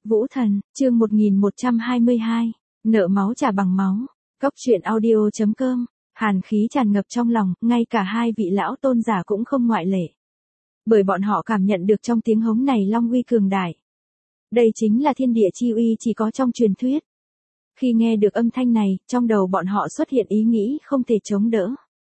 Vũ Thần, chương 1122, nợ máu trả bằng máu. Cốc truyện audio.com, hàn khí tràn ngập trong lòng, ngay cả hai vị lão tôn giả cũng không ngoại lệ. Bởi bọn họ cảm nhận được trong tiếng hống này long uy cường đại. Đây chính là thiên địa chi uy chỉ có trong truyền thuyết. Khi nghe được âm thanh này, trong đầu bọn họ xuất hiện ý nghĩ không thể chống đỡ.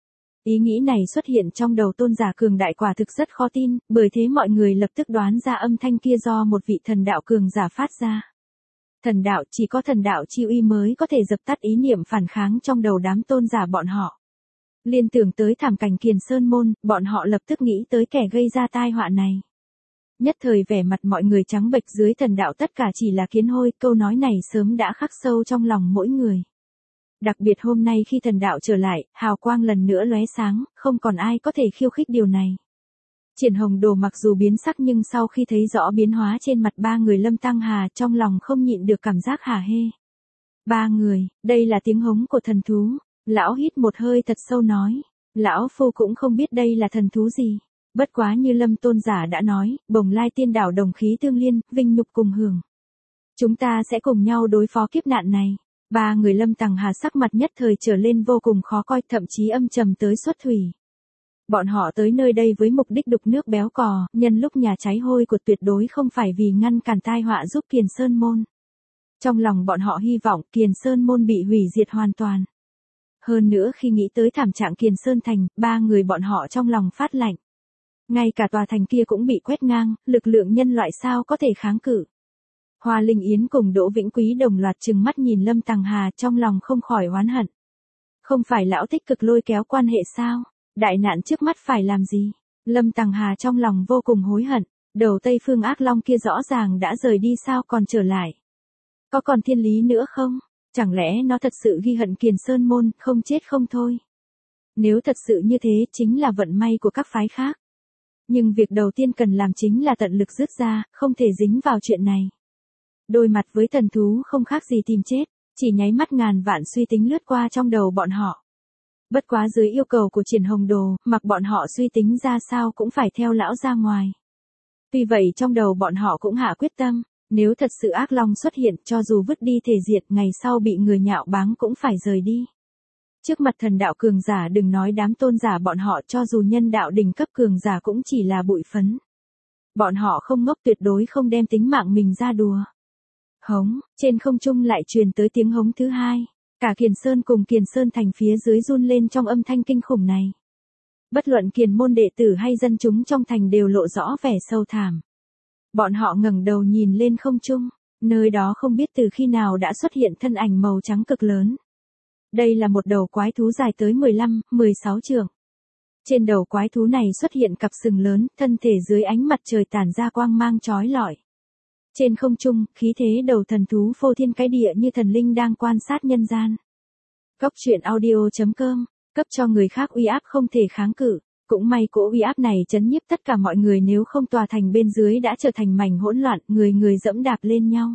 Ý nghĩ này xuất hiện trong đầu tôn giả cường đại quả thực rất khó tin, bởi thế mọi người lập tức đoán ra âm thanh kia do một vị thần đạo cường giả phát ra. Thần đạo, chỉ có thần đạo chi uy mới có thể dập tắt ý niệm phản kháng trong đầu đám tôn giả bọn họ. Liên tưởng tới thảm cảnh Kiền Sơn Môn, bọn họ lập tức nghĩ tới kẻ gây ra tai họa này. Nhất thời vẻ mặt mọi người trắng bệch, dưới thần đạo tất cả chỉ là kiến hôi, câu nói này sớm đã khắc sâu trong lòng mỗi người. Đặc biệt hôm nay khi thần đạo trở lại, hào quang lần nữa lóe sáng, không còn ai có thể khiêu khích điều này. Triển Hồng Đồ mặc dù biến sắc nhưng sau khi thấy rõ biến hóa trên mặt ba người Lâm Tăng Hà, trong lòng không nhịn được cảm giác hả hê. Ba người, đây là tiếng hống của thần thú. Lão hít một hơi thật sâu nói. Lão phu cũng không biết đây là thần thú gì. Bất quá như Lâm tôn giả đã nói, Bồng Lai Tiên Đảo đồng khí tương liên, vinh nhục cùng hưởng. Chúng ta sẽ cùng nhau đối phó kiếp nạn này. Ba người Lâm Tăng Hà sắc mặt nhất thời trở lên vô cùng khó coi, thậm chí âm trầm tới xuất thủy. Bọn họ tới nơi đây với mục đích đục nước béo cò, nhân lúc nhà cháy hôi của tuyệt đối không phải vì ngăn cản tai họa giúp Kiền Sơn Môn. Trong lòng bọn họ hy vọng Kiền Sơn Môn bị hủy diệt hoàn toàn. Hơn nữa khi nghĩ tới thảm trạng Kiền Sơn Thành, ba người bọn họ trong lòng phát lạnh. Ngay cả tòa thành kia cũng bị quét ngang, lực lượng nhân loại sao có thể kháng cự. Hoa Linh Yến cùng Đỗ Vĩnh Quý đồng loạt trừng mắt nhìn Lâm Tăng Hà, trong lòng không khỏi oán hận. Không phải lão tích cực lôi kéo quan hệ sao? Đại nạn trước mắt phải làm gì? Lâm Tăng Hà trong lòng vô cùng hối hận. Đầu Tây Phương Ác Long kia rõ ràng đã rời đi sao còn trở lại? Có còn thiên lý nữa không? Chẳng lẽ nó thật sự ghi hận Kiền Sơn Môn, không chết không thôi? Nếu thật sự như thế, chính là vận may của các phái khác. Nhưng việc đầu tiên cần làm chính là tận lực rút ra, không thể dính vào chuyện này. Đối mặt với thần thú không khác gì tìm chết, chỉ nháy mắt ngàn vạn suy tính lướt qua trong đầu bọn họ. Bất quá dưới yêu cầu của Triển Hồng Đồ, mặc bọn họ suy tính ra sao cũng phải theo lão ra ngoài. Vì vậy trong đầu bọn họ cũng hạ quyết tâm, nếu thật sự ác long xuất hiện, cho dù vứt đi thể diệt, ngày sau bị người nhạo báng cũng phải rời đi. Trước mặt thần đạo cường giả đừng nói đám tôn giả bọn họ, cho dù nhân đạo đỉnh cấp cường giả cũng chỉ là bụi phấn. Bọn họ không ngốc, tuyệt đối không đem tính mạng mình ra đùa. Hống, trên không trung lại truyền tới tiếng hống thứ hai. Cả Kiền Sơn cùng Kiền Sơn Thành phía dưới run lên trong âm thanh kinh khủng này. Bất luận Kiền môn đệ tử hay dân chúng trong thành đều lộ rõ vẻ sâu thảm. Bọn họ ngẩng đầu nhìn lên không trung, nơi đó không biết từ khi nào đã xuất hiện thân ảnh màu trắng cực lớn. Đây là một đầu quái thú dài tới 15, 16 trượng. Trên đầu quái thú này xuất hiện cặp sừng lớn, thân thể dưới ánh mặt trời tản ra quang mang chói lọi. Trên không trung, khí thế đầu thần thú phô thiên cái địa như thần linh đang quan sát nhân gian. Cốc truyện audio.com, cấp cho người khác uy áp không thể kháng cự. Cũng may cỗ uy áp này chấn nhiếp tất cả mọi người, nếu không tòa thành bên dưới đã trở thành mảnh hỗn loạn, người người dẫm đạp lên nhau.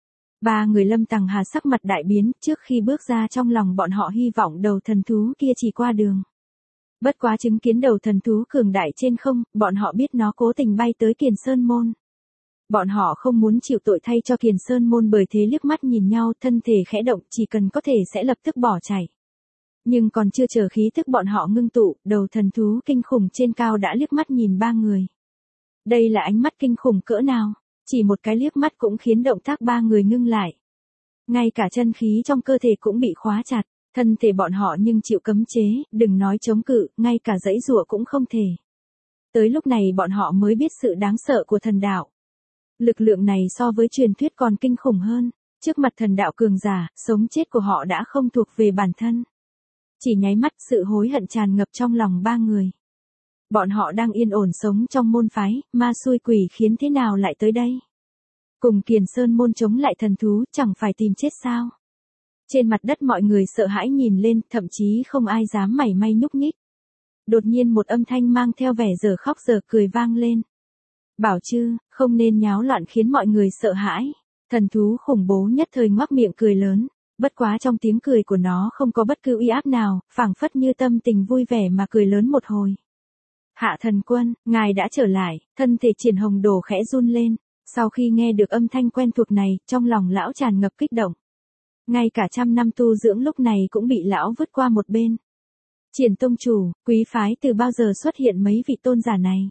Ba người Lâm Tăng Hà sắc mặt đại biến, trước khi bước ra trong lòng bọn họ hy vọng đầu thần thú kia chỉ qua đường. Bất quá chứng kiến đầu thần thú cường đại trên không, bọn họ biết nó cố tình bay tới Kiền Sơn Môn. Bọn họ không muốn chịu tội thay cho Kiền Sơn Môn, bởi thế liếc mắt nhìn nhau, thân thể khẽ động, chỉ cần có thể sẽ lập tức bỏ chạy. Nhưng còn chưa chờ khí tức bọn họ ngưng tụ, đầu thần thú kinh khủng trên cao đã liếc mắt nhìn ba người. Đây là ánh mắt kinh khủng cỡ nào? Chỉ một cái liếc mắt cũng khiến động tác ba người ngưng lại. Ngay cả chân khí trong cơ thể cũng bị khóa chặt, thân thể bọn họ nhưng chịu cấm chế, đừng nói chống cự, ngay cả giãy giụa cũng không thể. Tới lúc này bọn họ mới biết sự đáng sợ của thần đạo. Lực lượng này so với truyền thuyết còn kinh khủng hơn, trước mặt thần đạo cường giả, sống chết của họ đã không thuộc về bản thân. Chỉ nháy mắt sự hối hận tràn ngập trong lòng ba người. Bọn họ đang yên ổn sống trong môn phái, ma xui quỷ khiến thế nào lại tới đây? Cùng Kiền Sơn Môn chống lại thần thú, chẳng phải tìm chết sao? Trên mặt đất mọi người sợ hãi nhìn lên, thậm chí không ai dám mảy may nhúc nhích. Đột nhiên một âm thanh mang theo vẻ giờ khóc giờ cười vang lên. Bảo Chư, không nên nháo loạn khiến mọi người sợ hãi. Thần thú khủng bố nhất thời ngoác miệng cười lớn. Bất quá trong tiếng cười của nó không có bất cứ uy áp nào, phảng phất như tâm tình vui vẻ mà cười lớn một hồi. Hạ thần quân, ngài đã trở lại, thân thể Triển Hồng Đồ khẽ run lên. Sau khi nghe được âm thanh quen thuộc này, trong lòng lão tràn ngập kích động. Ngay cả 100 năm tu dưỡng lúc này cũng bị lão vứt qua một bên. Triển tông chủ, quý phái từ bao giờ xuất hiện mấy vị tôn giả này?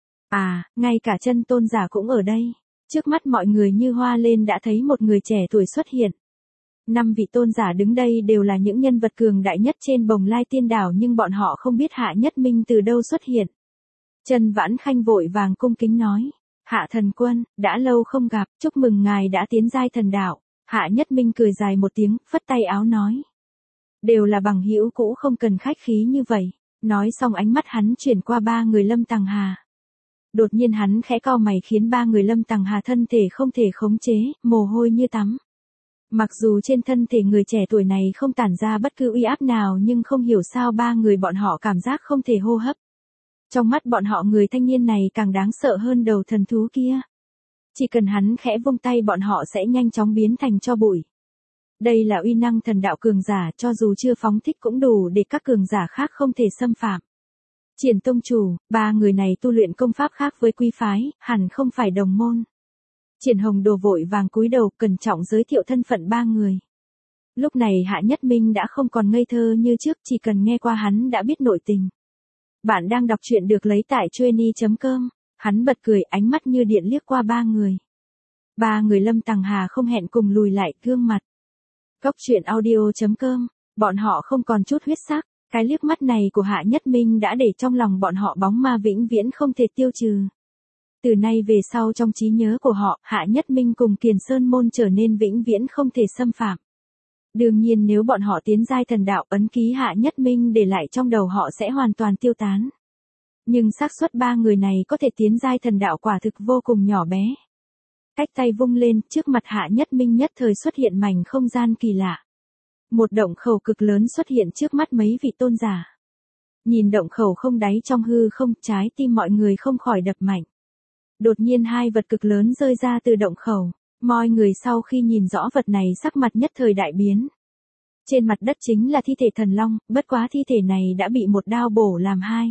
À, ngay cả chân tôn giả cũng ở đây. Trước mắt mọi người như hoa lên đã thấy một người trẻ tuổi xuất hiện. 5 vị tôn giả đứng đây đều là những nhân vật cường đại nhất trên Bồng Lai Tiên Đảo, nhưng bọn họ không biết Hạ Nhất Minh từ đâu xuất hiện. Trần Vãn Khanh vội vàng cung kính nói, Hạ thần quân, đã lâu không gặp, chúc mừng ngài đã tiến giai thần đạo. Hạ Nhất Minh cười dài một tiếng, phất tay áo nói. Đều là bằng hữu cũ, không cần khách khí như vậy. Nói xong ánh mắt hắn chuyển qua 3 người Lâm Tằng Hà. Đột nhiên hắn khẽ cau mày khiến 3 người Lâm Tằng Hà thân thể không thể khống chế, mồ hôi như tắm. Mặc dù trên thân thể người trẻ tuổi này không tản ra bất cứ uy áp nào, nhưng không hiểu sao 3 người bọn họ cảm giác không thể hô hấp. Trong mắt bọn họ người thanh niên này càng đáng sợ hơn đầu thần thú kia. Chỉ cần hắn khẽ vung tay bọn họ sẽ nhanh chóng biến thành tro bụi. Đây là uy năng thần đạo cường giả, cho dù chưa phóng thích cũng đủ để các cường giả khác không thể xâm phạm. Triển tông chủ, 3 người này tu luyện công pháp khác với quý phái, hẳn không phải đồng môn. Triển Hồng Đồ vội vàng cúi đầu cẩn trọng giới thiệu thân phận 3 người. Lúc này Hạ Nhất Minh đã không còn ngây thơ như trước, chỉ cần nghe qua hắn đã biết nội tình. Bạn đang đọc truyện được lấy tại trueni.com. Hắn bật cười, ánh mắt như điện liếc qua 3 người. 3 người Lâm Tằng Hà không hẹn cùng lùi lại, gương mặt. Góc truyện audio.com. Bọn họ không còn chút huyết sắc. Cái liếc mắt này của Hạ Nhất Minh đã để trong lòng bọn họ bóng ma vĩnh viễn không thể tiêu trừ. Từ nay về sau trong trí nhớ của họ, Hạ Nhất Minh cùng Kiền Sơn Môn trở nên vĩnh viễn không thể xâm phạm. Đương nhiên nếu bọn họ tiến giai thần đạo, ấn ký Hạ Nhất Minh để lại trong đầu họ sẽ hoàn toàn tiêu tán. Nhưng xác suất 3 người này có thể tiến giai thần đạo quả thực vô cùng nhỏ bé. Cách tay vung lên, trước mặt Hạ Nhất Minh nhất thời xuất hiện mảnh không gian kỳ lạ. Một động khẩu cực lớn xuất hiện trước mắt mấy vị tôn giả. Nhìn động khẩu không đáy trong hư không, trái tim mọi người không khỏi đập mạnh. Đột nhiên 2 vật cực lớn rơi ra từ động khẩu. Mọi người sau khi nhìn rõ vật này sắc mặt nhất thời đại biến. Trên mặt đất chính là thi thể thần long, bất quá thi thể này đã bị một đao bổ làm 2.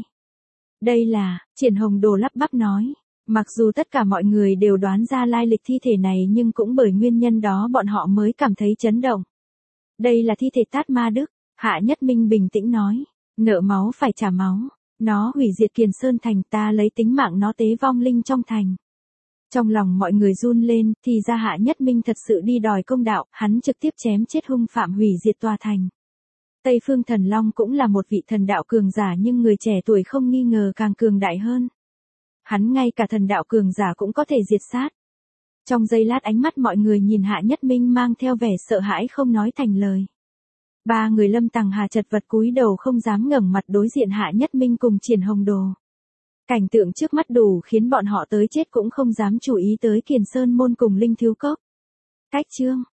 Đây là, Triển Hồng Đồ lắp bắp nói. Mặc dù tất cả mọi người đều đoán ra lai lịch thi thể này, nhưng cũng bởi nguyên nhân đó bọn họ mới cảm thấy chấn động. Đây là thi thể Tát Ma Đức. Hạ Nhất Minh bình tĩnh nói. Nợ máu phải trả máu. Nó hủy diệt Kiền Sơn Thành, ta lấy tính mạng nó tế vong linh trong thành. Trong lòng mọi người run lên, thì ra Hạ Nhất Minh thật sự đi đòi công đạo, hắn trực tiếp chém chết hung phạm hủy diệt tòa thành. Tây Phương Thần Long cũng là một vị thần đạo cường giả, nhưng người trẻ tuổi không nghi ngờ càng cường đại hơn. Hắn ngay cả thần đạo cường giả cũng có thể diệt sát. Trong giây lát ánh mắt mọi người nhìn Hạ Nhất Minh mang theo vẻ sợ hãi không nói thành lời. 3 người Lâm Tằng Hà chật vật cúi đầu không dám ngẩng mặt đối diện Hạ Nhất Minh cùng Triển Hồng Đồ. Cảnh tượng trước mắt đủ khiến bọn họ tới chết cũng không dám chú ý tới Kiền Sơn Môn cùng Linh Thiếu Cốc. Cách chương